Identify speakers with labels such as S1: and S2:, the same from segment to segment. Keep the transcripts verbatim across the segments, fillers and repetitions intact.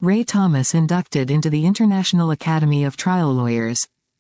S1: Ray Thomas inducted into the International Academy of Trial Lawyers.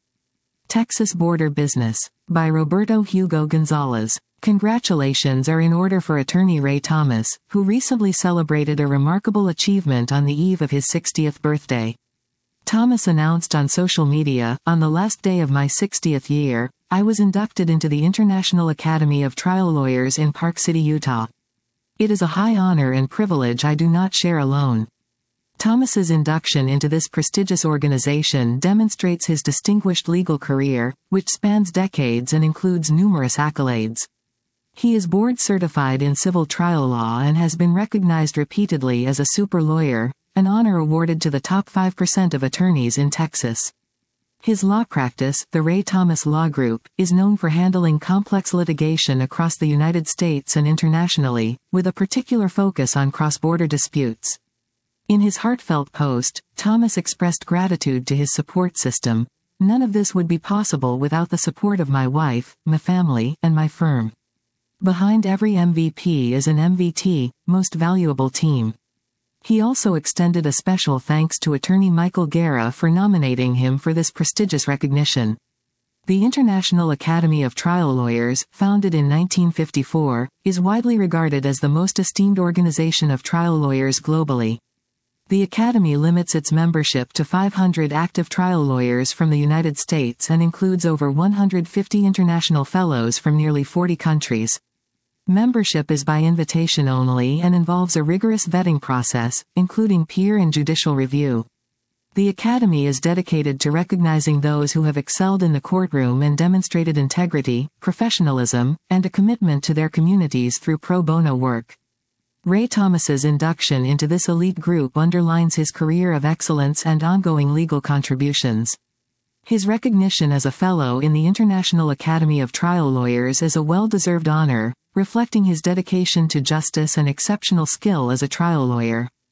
S1: Texas Border Business. By Roberto Hugo Gonzalez. Congratulations are in order for attorney Ray Thomas, who recently celebrated a remarkable achievement on the eve of his sixtieth birthday. Thomas announced on social media, "On the last day of my sixtieth year, I was inducted into the International Academy of Trial Lawyers in Park City, Utah. It is a high honor and privilege I do not share alone." Thomas's induction into this prestigious organization demonstrates his distinguished legal career, which spans decades and includes numerous accolades. He is board certified in civil trial law and has been recognized repeatedly as a super lawyer, an honor awarded to the top five percent of attorneys in Texas. His law practice, the Ray Thomas Law Group, is known for handling complex litigation across the United States and internationally, with a particular focus on cross-border disputes. In his heartfelt post, Thomas expressed gratitude to his support system. "None of this would be possible without the support of my wife, my family, and my firm. Behind every M V P is an M V T, most valuable team." He also extended a special thanks to attorney Michael Guerra for nominating him for this prestigious recognition. The International Academy of Trial Lawyers, founded in nineteen fifty-four, is widely regarded as the most esteemed organization of trial lawyers globally. The Academy limits its membership to five hundred active trial lawyers from the United States and includes over one hundred fifty international fellows from nearly forty countries. Membership is by invitation only and involves a rigorous vetting process, including peer and judicial review. The Academy is dedicated to recognizing those who have excelled in the courtroom and demonstrated integrity, professionalism, and a commitment to their communities through pro bono work. Ray Thomas's induction into this elite group underlines his career of excellence and ongoing legal contributions. His recognition as a fellow in the International Academy of Trial Lawyers is a well-deserved honor, reflecting his dedication to justice and exceptional skill as a trial lawyer.